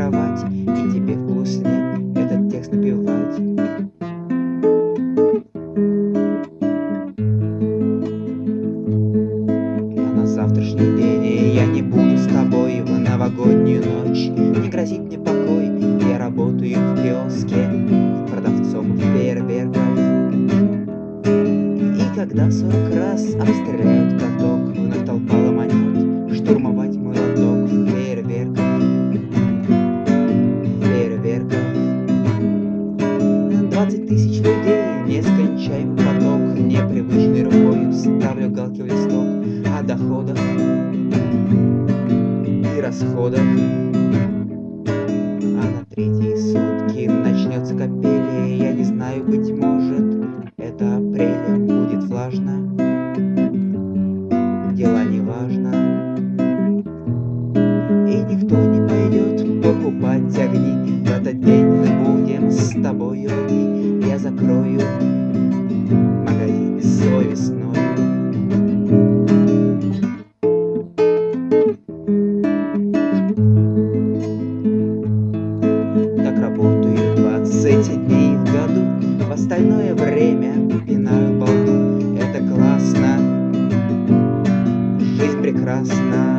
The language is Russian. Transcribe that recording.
кровать и тебе в полусне этот текст напевать. Я на завтрашний день, и я не буду с тобой в новогоднюю ночь. Не грозит мне покой, я работаю в киоске продавцом фейерверков. И когда 40 раз обстреляют каток, вновь толпа ломанет штурмовать мой лоток фейерверков. Фейерверков. 20 тысяч людей, нескончаемый поток, непривычной рукой ставлю галки в листок о доходах и расходах. А на третьи сутки начнется капель, я не знаю, быть может, это апрелем будет влажно, дела не важно, и никто не пойдет покупать огни. В этот день мы будем с тобой одни. Я закрою магазин свой весной. Так работаю 20 дней в году, в остальное время пинаю балду. Это классно, жизнь прекрасна.